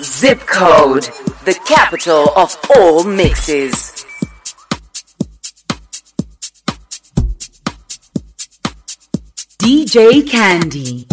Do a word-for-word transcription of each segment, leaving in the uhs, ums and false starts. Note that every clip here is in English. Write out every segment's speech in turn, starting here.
Zip Code, the capital of all mixes. D J Candy.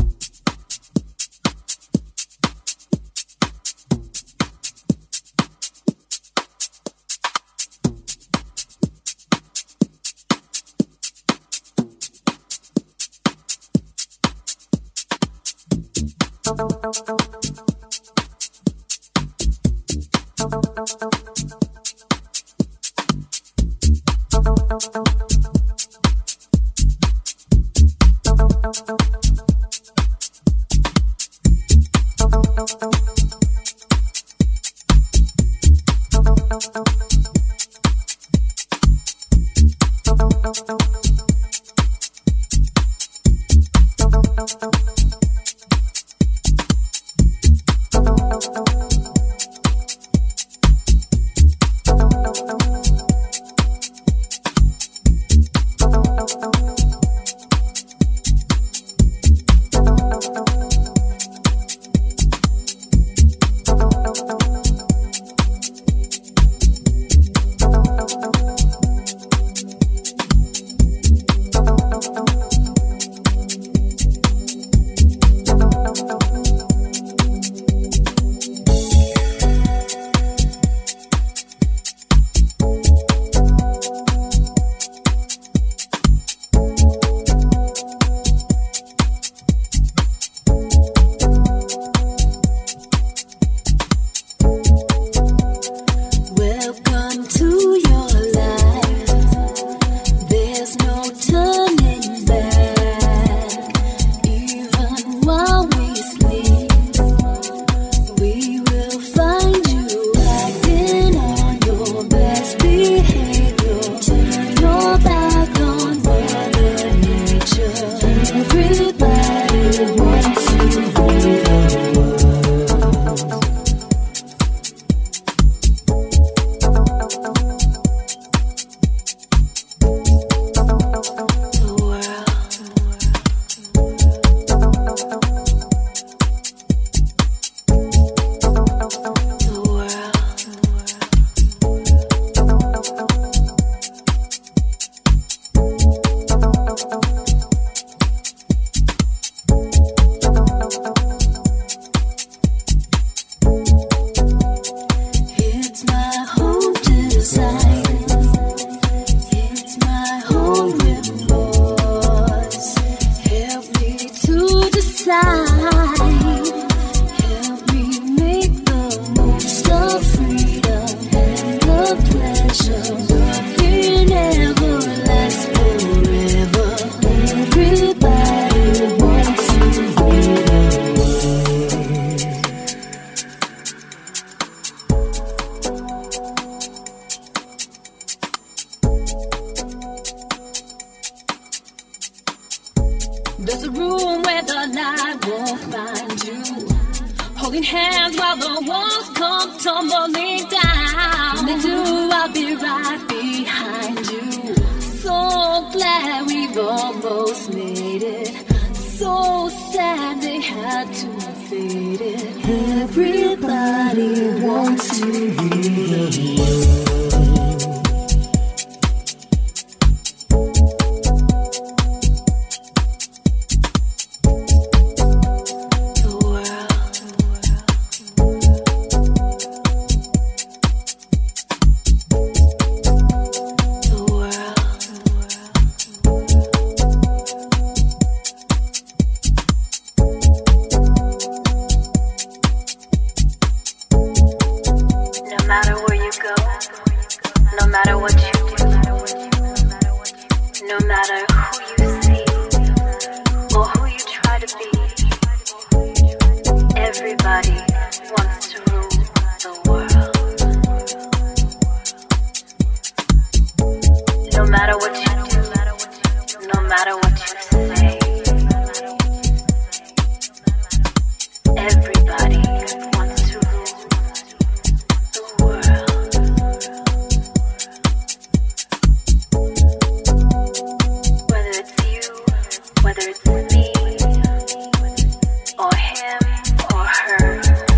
Whether it's me or him or her.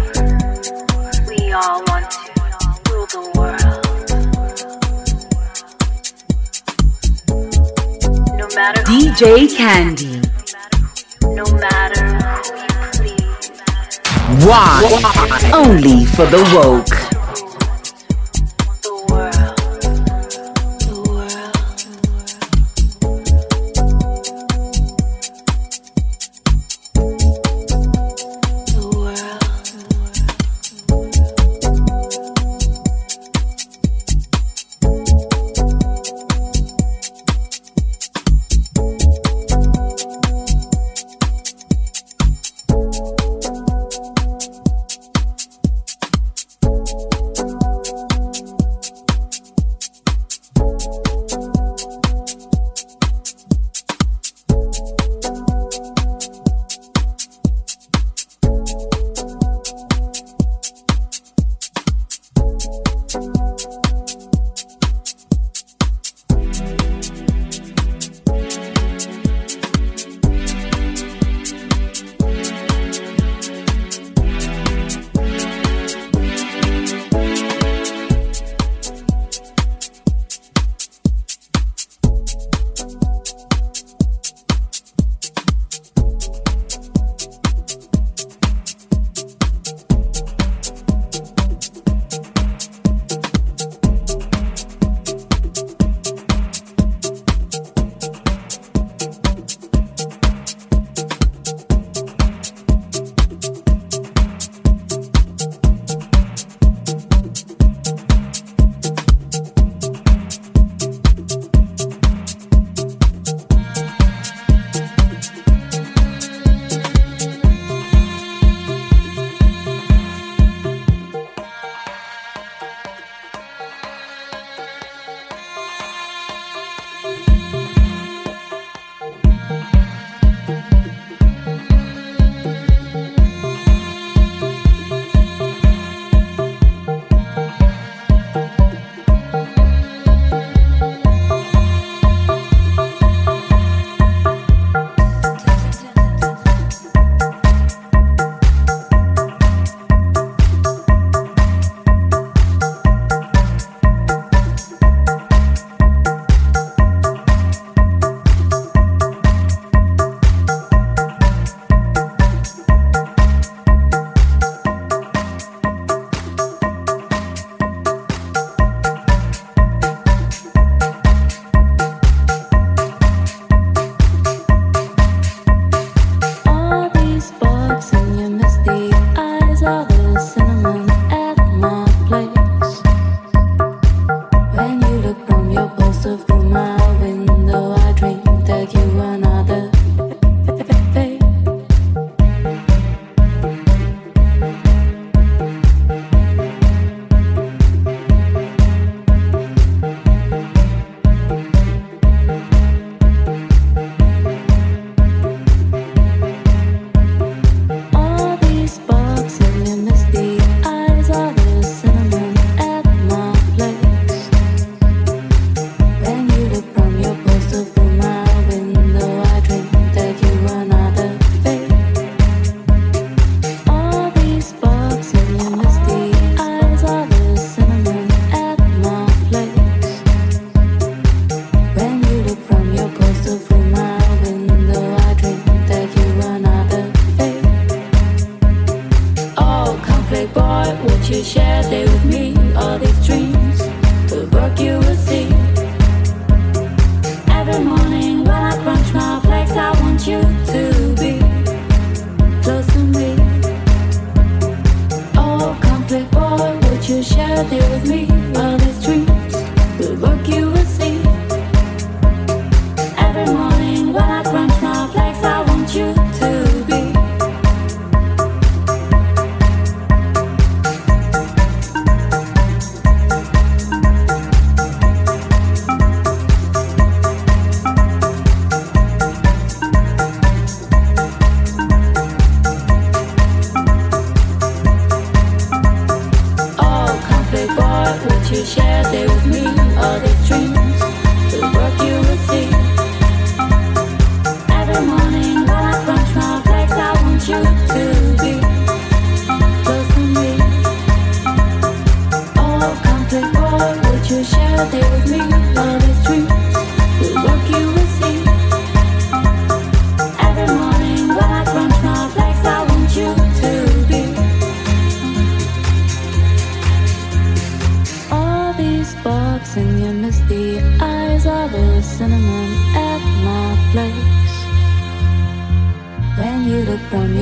J Candy. No matter who you please. Why? Only for the woke.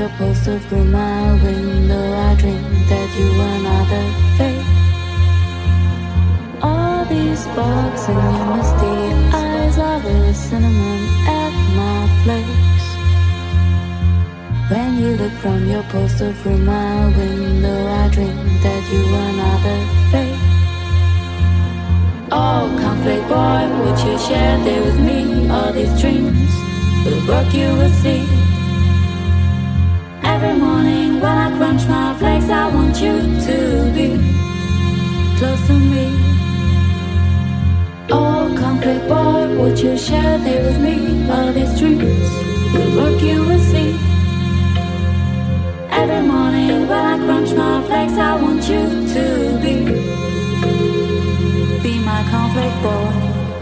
your poster through my window, I dream that you were another fate. All these sparks in your misty eyes are the cinnamon at my flakes. When you look from your poster through my window, I dream that you were another fate. Oh, conflict boy, would you share there with me all these dreams? The work you will see. Every morning when I crunch my flakes, I want you to be close to me. Oh, conflict boy, would you share there with me all these dreams? The work you will see. Every morning when I crunch my flakes, I want you to be Be my conflict boy.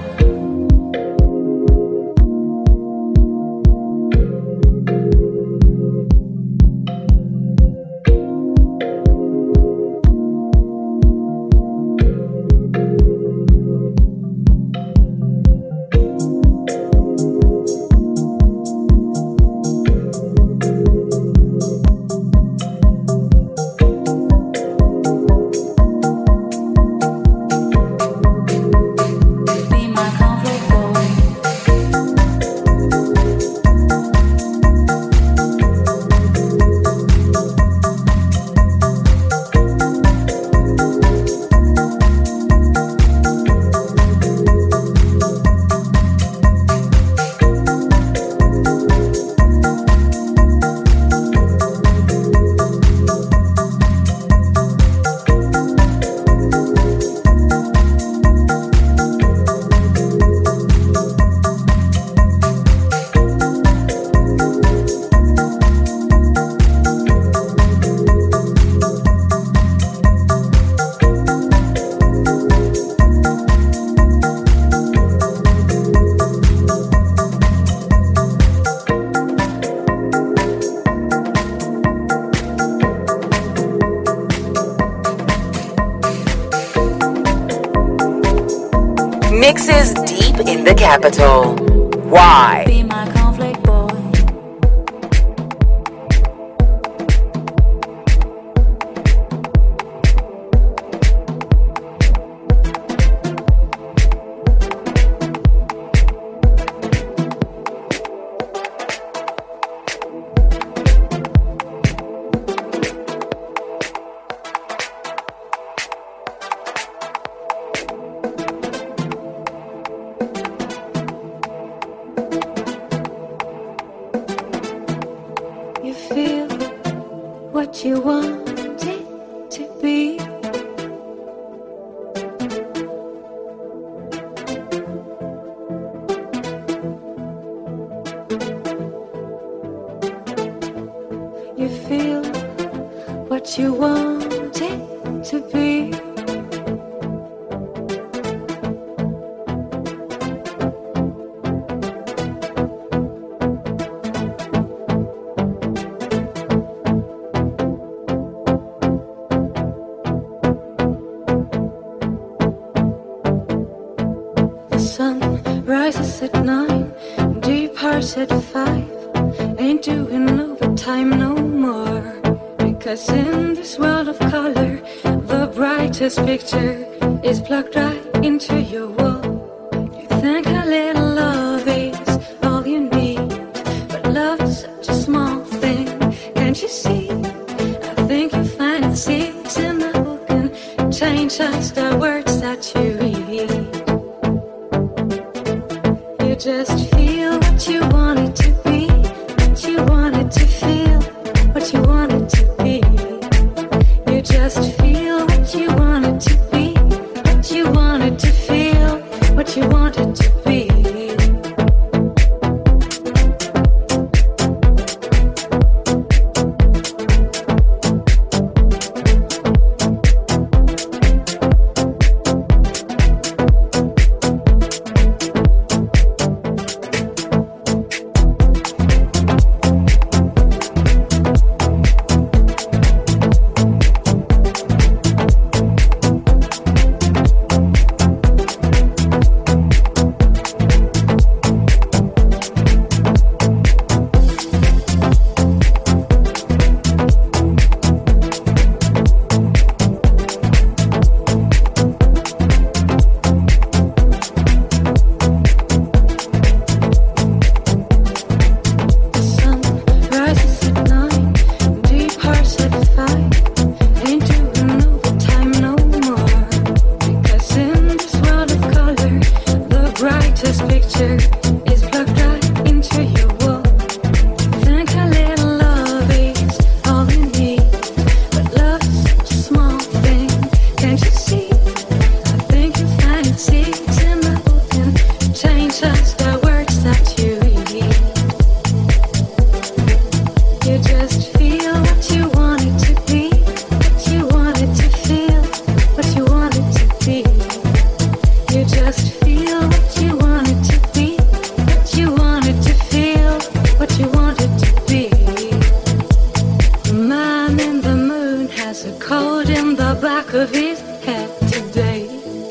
Mixes deep in the capital. Why? Be my conflict boy. You want it to be. You feel what you want it to be. At nine, departs at five. Ain't doing overtime no more. Because in this world of color, the brightest picture is plugged right into your wall. You think a little love is all you need, but love is such a small thing. Can't you see? I think you find the seeds in the book and change just the words that you read. Just feel what you want it to be, what you want it to feel, what you want it to be. You just feel what you want it to be, what you want it to feel, what you want it to be. so cold in the back of his head today.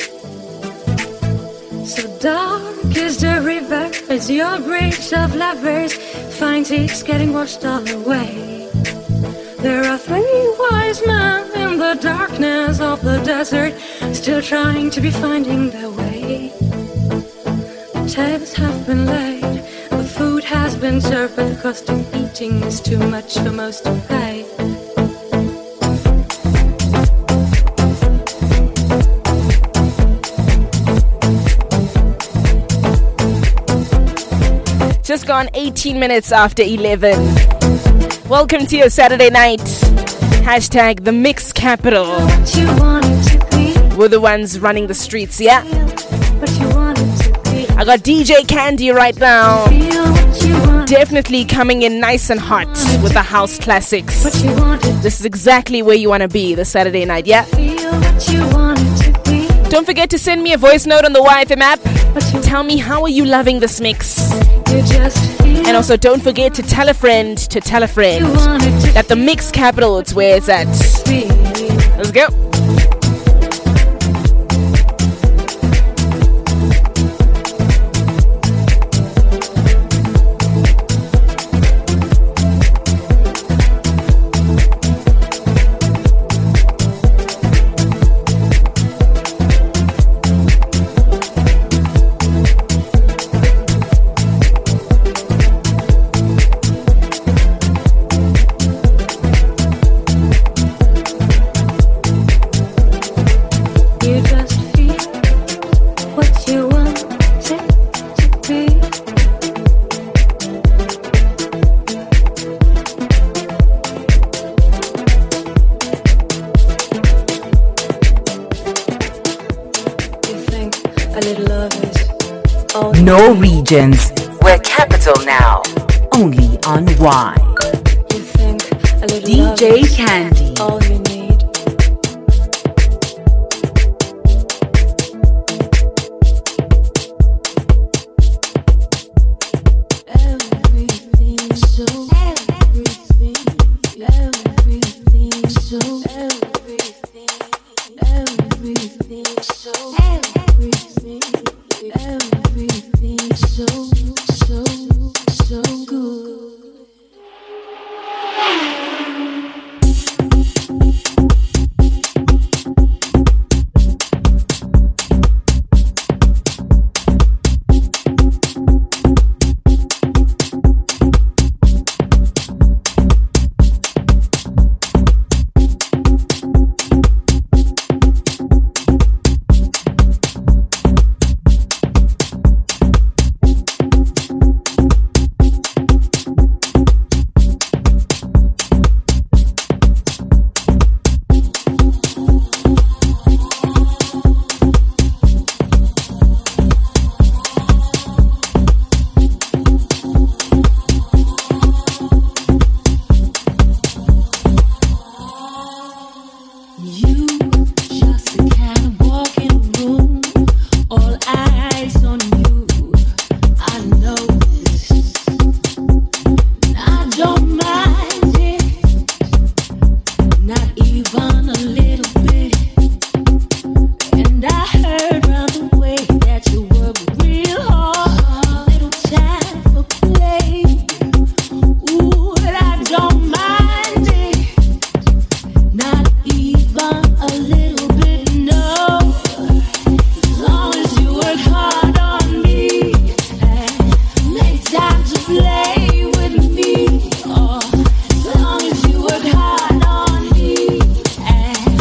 So dark is the river as your bridge of lovers finds it's getting washed all away. There are three wise men in the darkness of the desert, still trying to be finding their way. The tables have been laid, the food has been served, but the cost of eating is too much for most to pay. Just gone eighteen minutes after eleven. Welcome to your Saturday night. Hashtag the Mix Capital. We're the ones running the streets, yeah? I got D J Candy right now. Definitely coming in nice and hot with the house classics. This is exactly where you want to be this Saturday night, yeah? Don't forget to send me a voice note on the Y F M app. Tell me, how are you loving this mix? And also don't forget to tell a friend to tell a friend that the Mix Capital is where it's at. Let's go. No regions. We're capital now. Only on Y. You think a little D J love Candy. is all you need. Everything so everything everything so everything everything so everything everything so so so good. As long as you work hard on me, and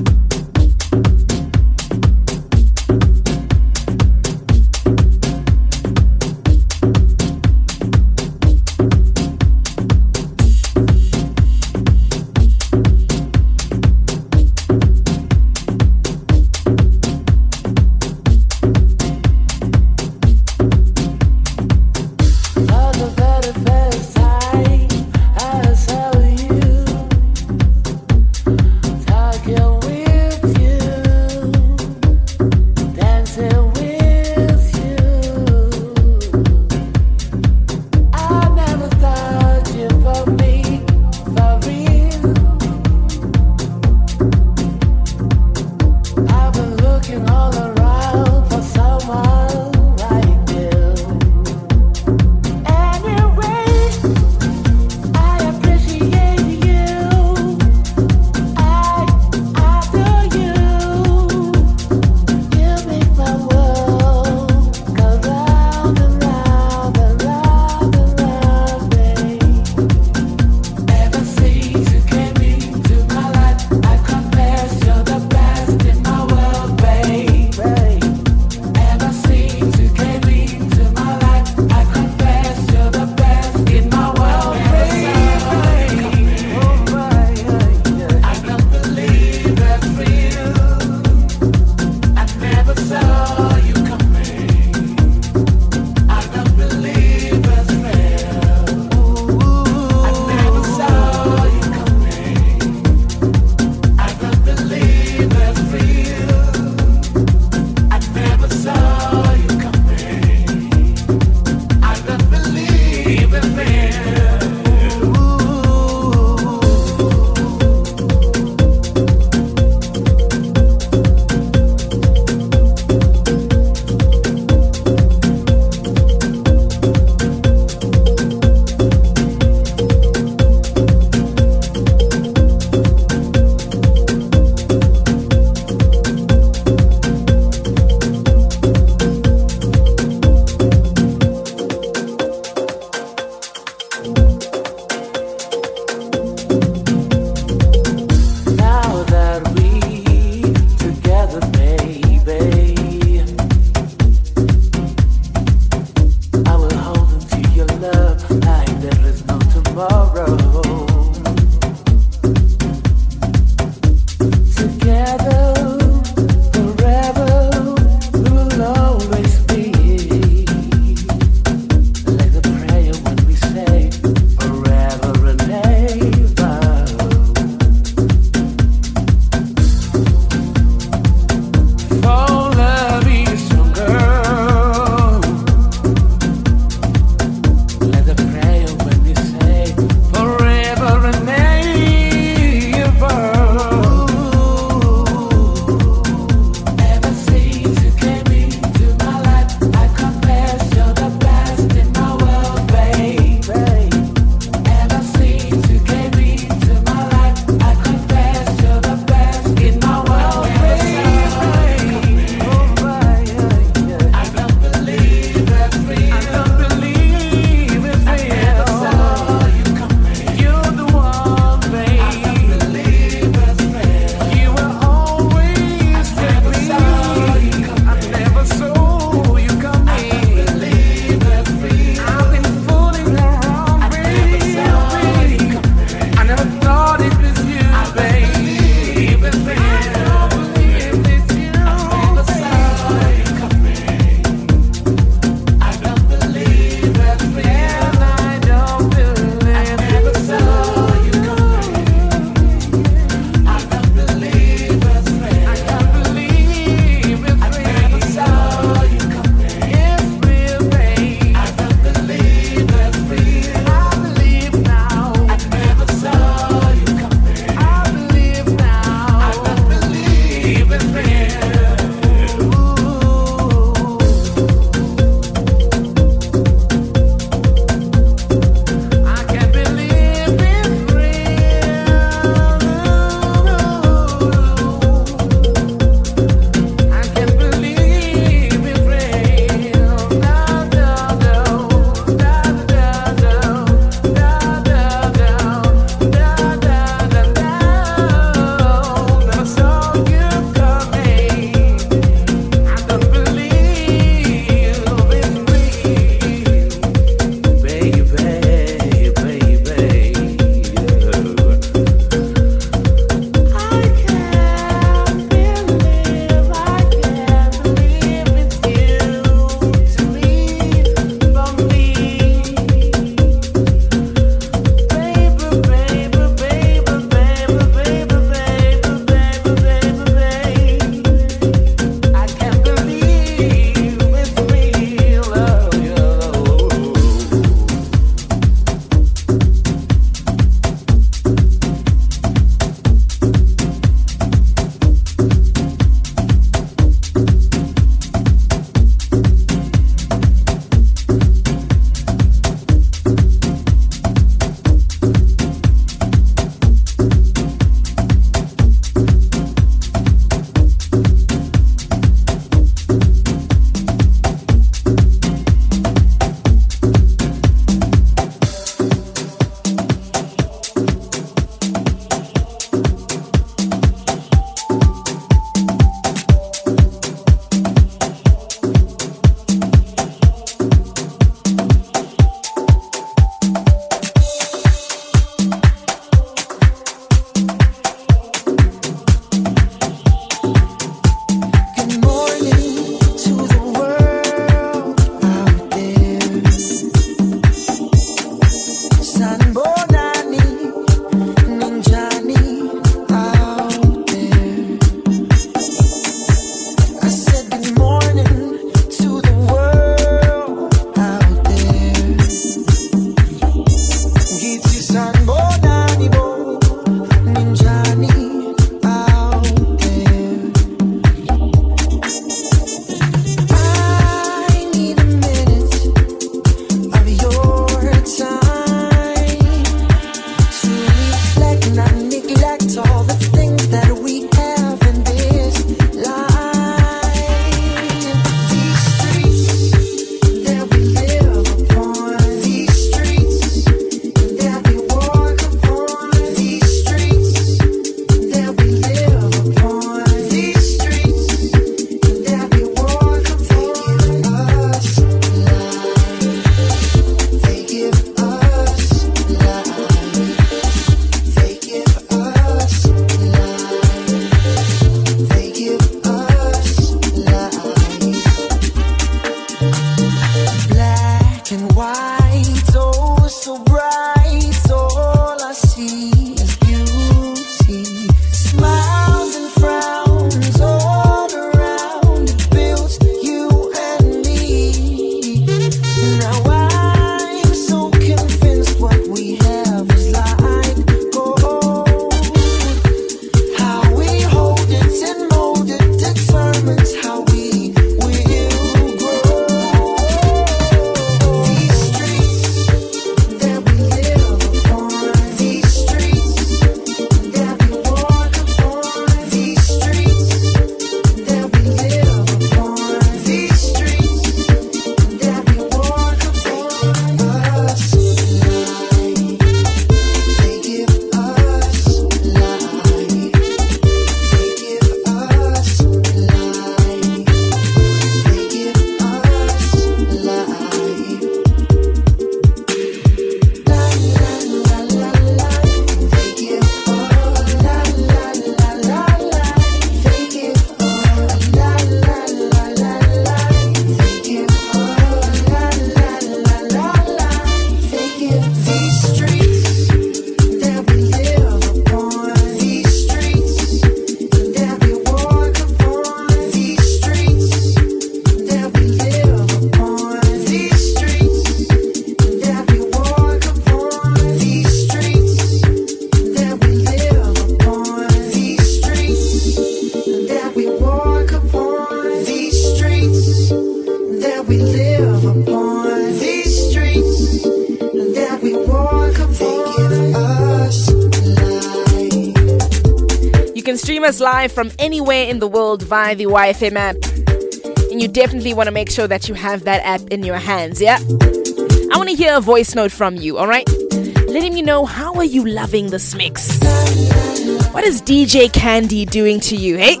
stream us live from anywhere in the world via the Y F M app. And you definitely want to make sure that you have that app in your hands, yeah? I want to hear a voice note from you, alright? Letting me know, how are you loving this mix? What is D J Candy doing to you, hey?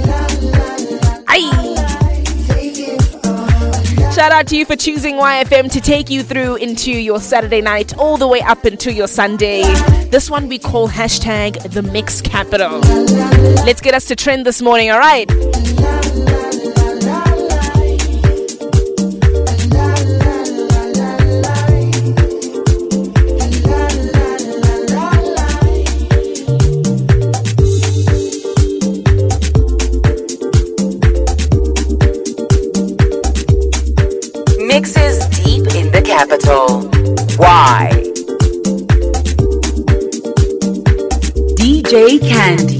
Aye! Shout out to you for choosing Y F M to take you through into your Saturday night all the way up into your Sunday. This one we call hashtag the Mix Capital. Let's get us to trend this morning, alright? Mixes deep in the capital. Why? D J Candy.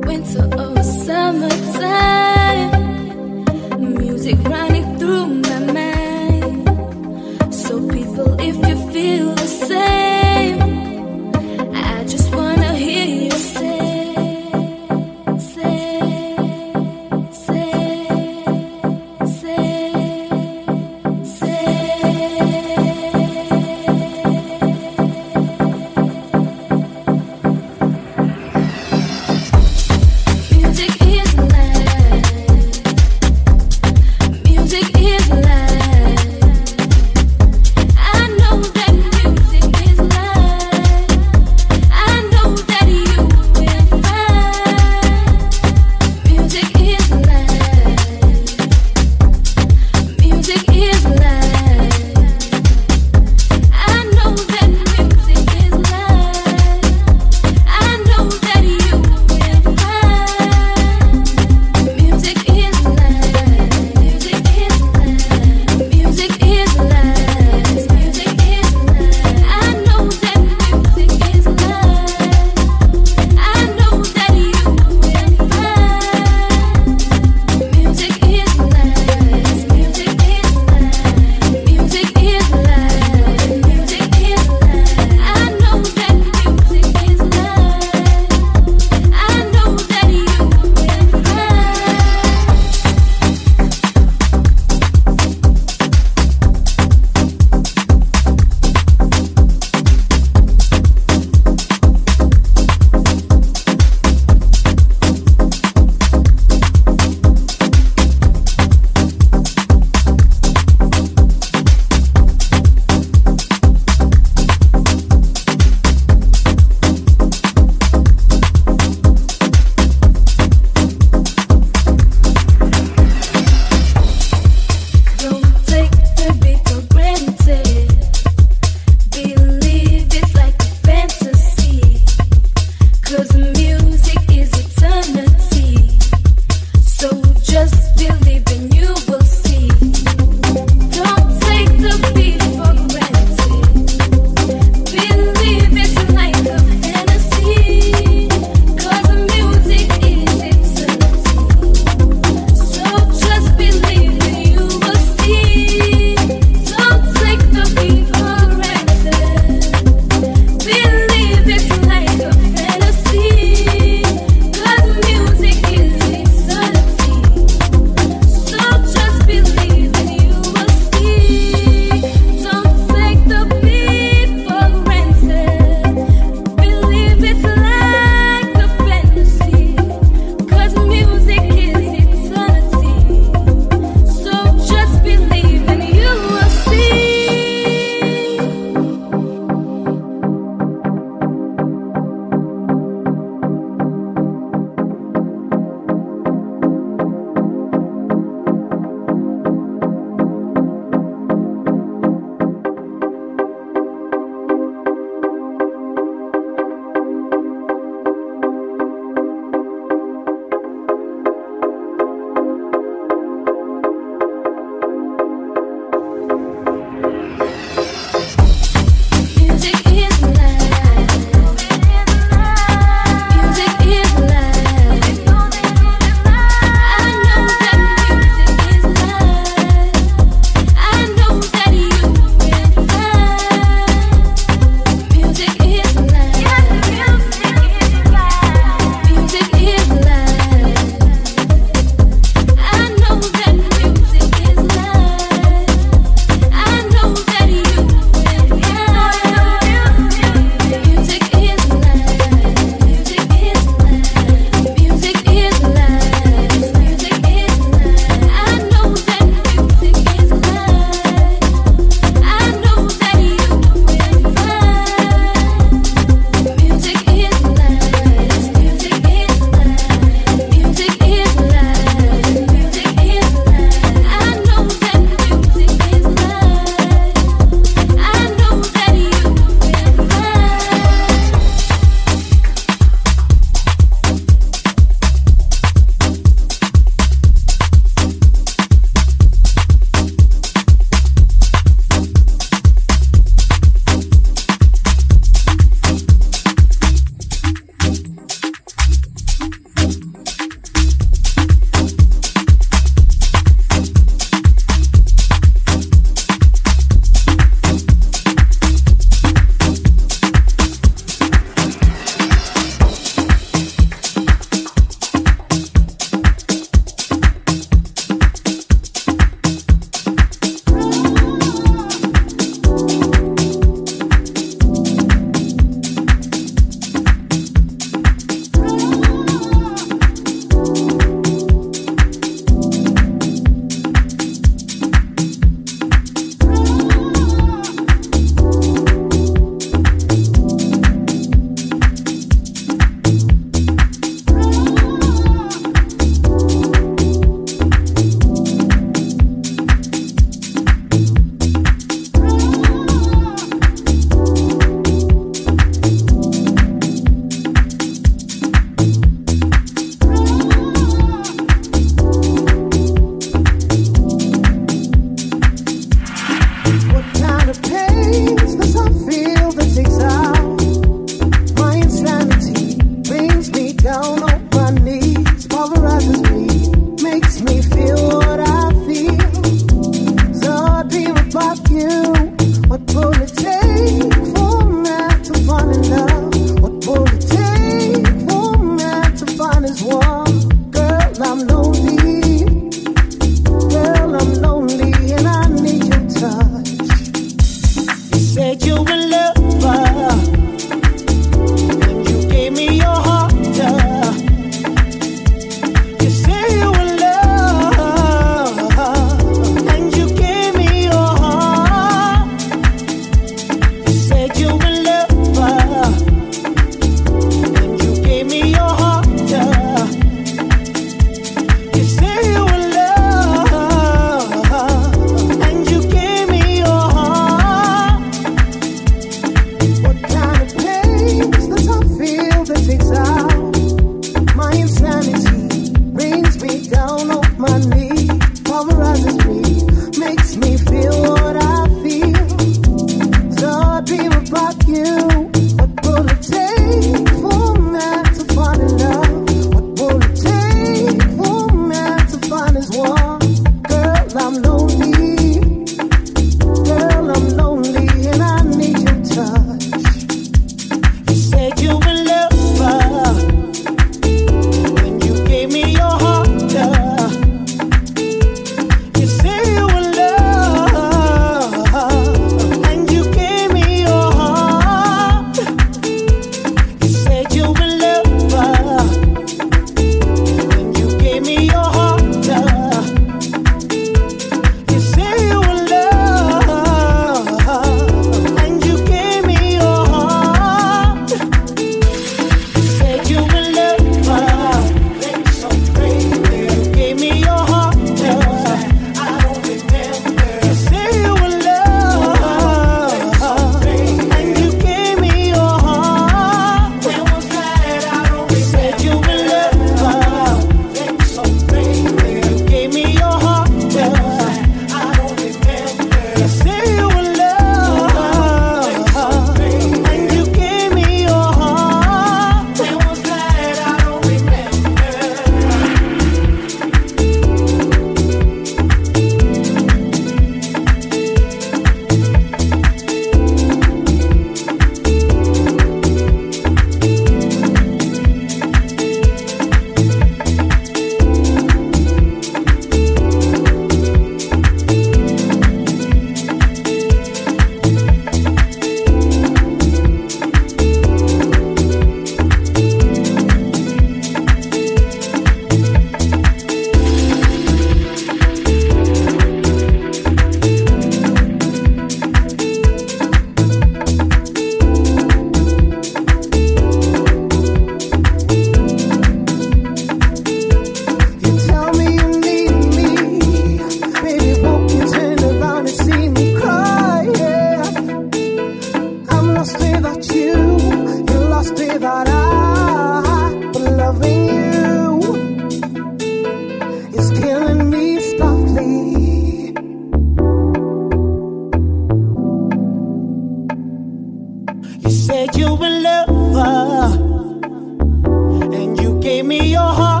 said you were lover, and you gave me your heart.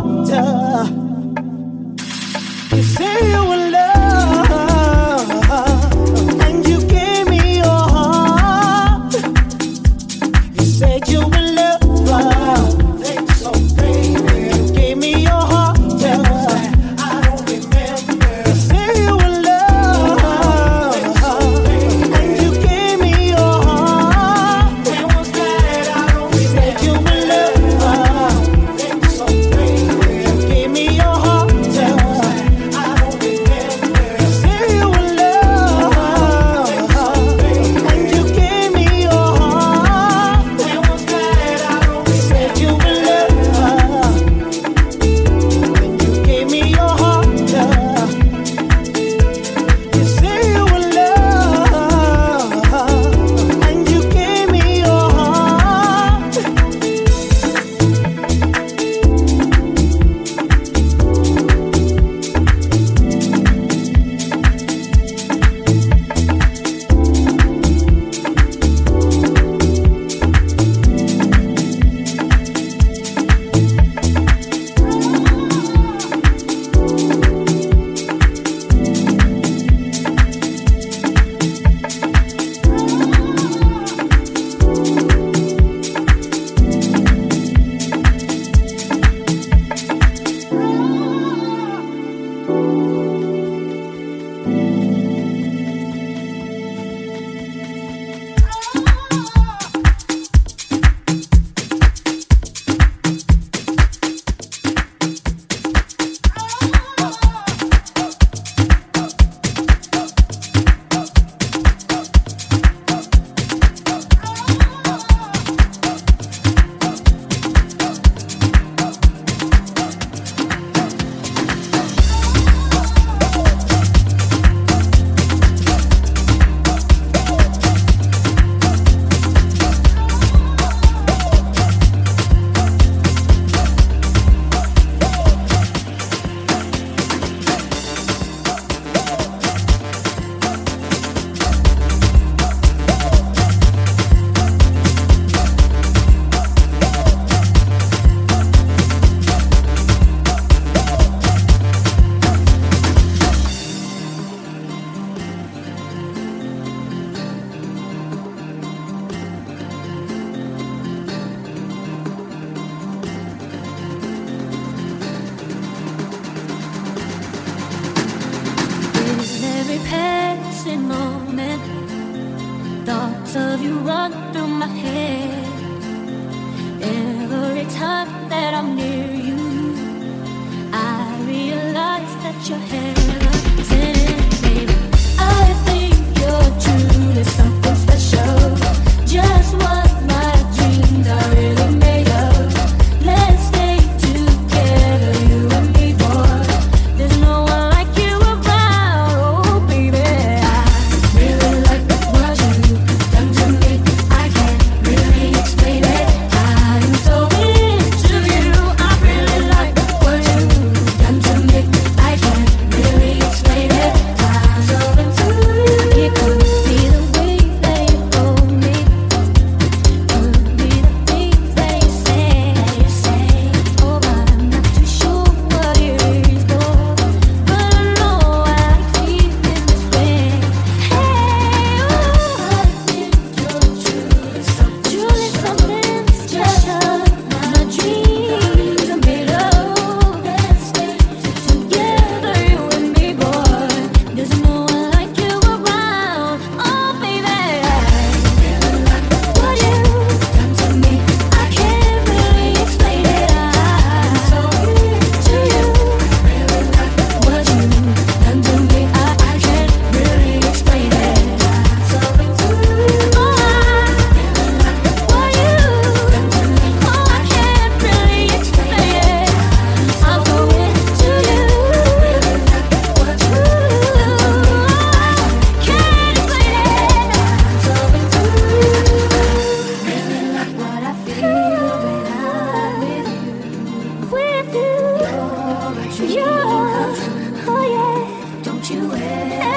You said you were love, and you gave me your heart. You said you were lover, think so, baby. You gave me your heart. I don't remember. You said you were love, and you gave me your heart. When was that? I don't remember. You said you were love, think so, baby. You gave me your heart.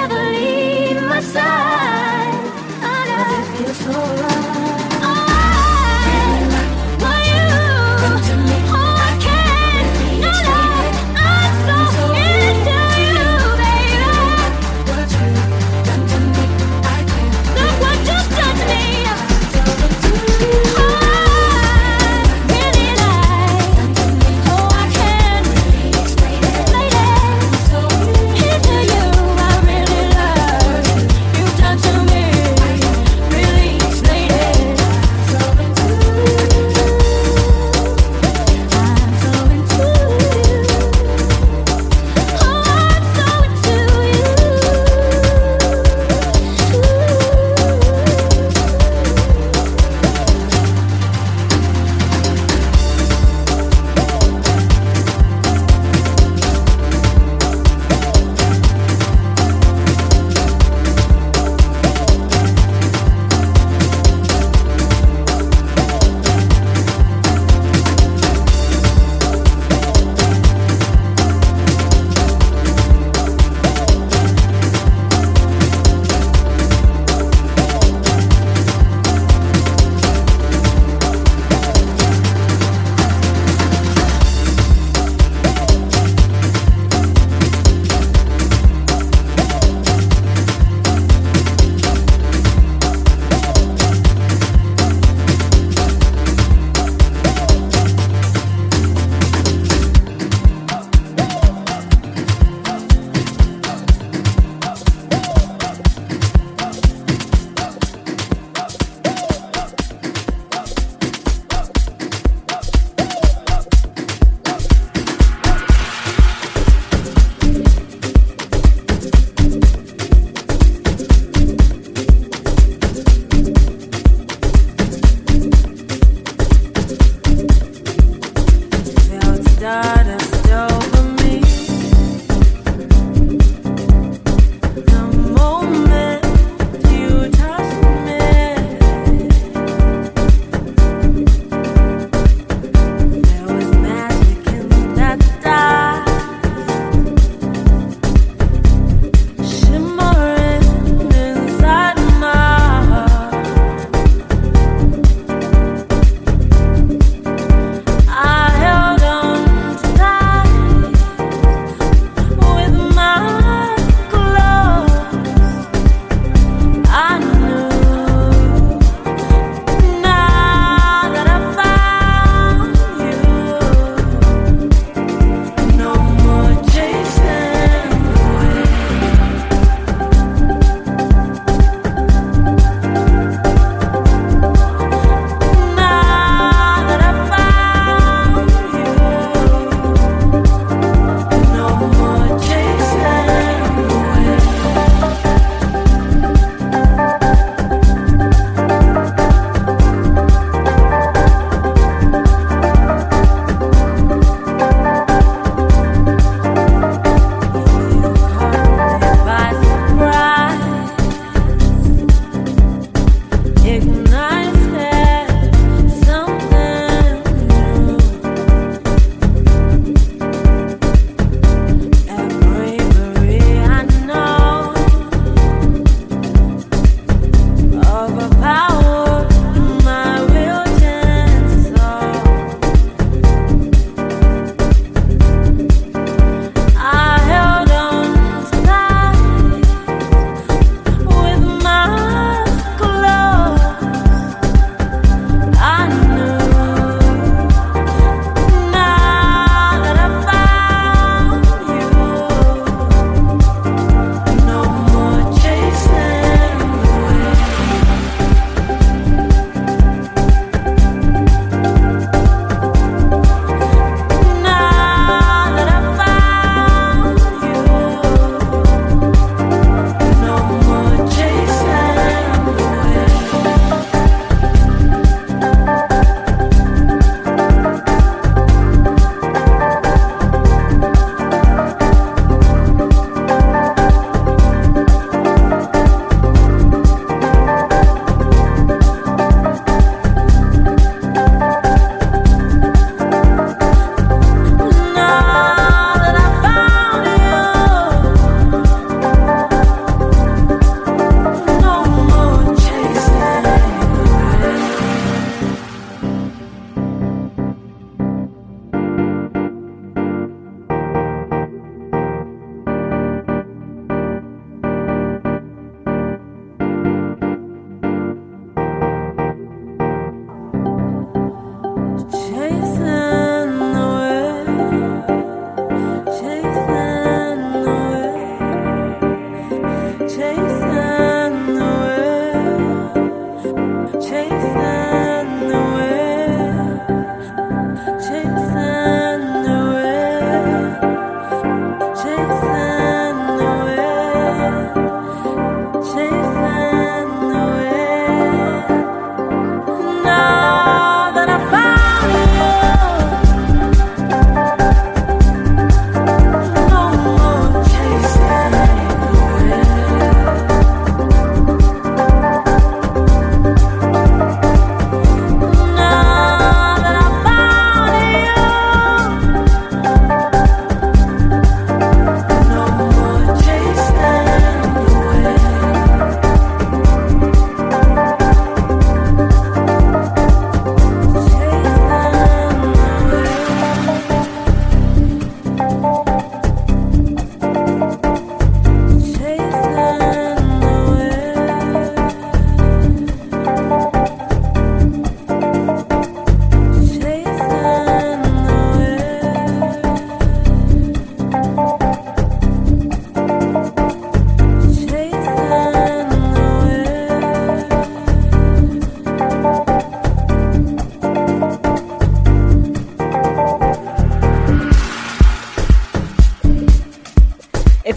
side. I know it feels so right.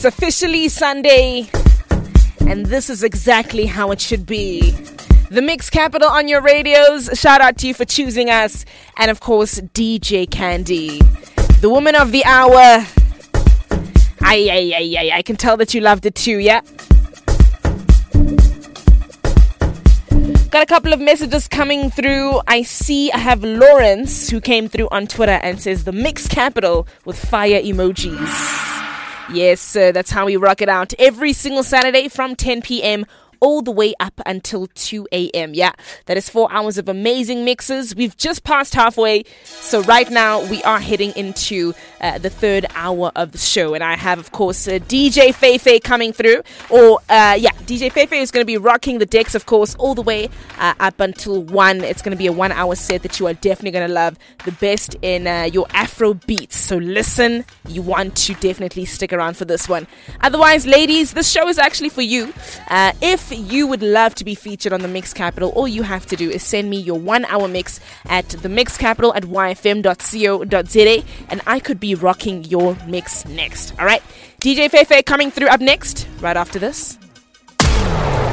It's officially Sunday, and this is exactly how it should be. The Mix Capital on your radios. Shout out to you for choosing us. And of course, D J Candy, the woman of the hour. Aye, aye, aye, aye. I can tell that you loved it too, yeah? Got a couple of messages coming through. I see I have Lawrence who came through on Twitter and says the Mix Capital with fire emojis. Yes, sir, that's how we rock it out every single Saturday from ten p.m. all the way up until two a.m. Yeah, that is four hours of amazing mixes. We've just passed halfway, so right now we are heading into uh, the third hour of the show, and I have, of course, uh, D J Feifei coming through. Or uh, yeah, D J Feifei is going to be rocking the decks, of course, all the way uh, up until one. It's going to be a one-hour set that you are definitely going to love. The best in uh, your Afro beats. So listen, you want to definitely stick around for this one. Otherwise, ladies, this show is actually for you. Uh, if you would love to be featured on the Mix Capital, all you have to do is send me your one hour mix at the Mix Capital at y f m dot co dot z a, and I could be rocking your mix next. All right, D J Feifei coming through up next right after this.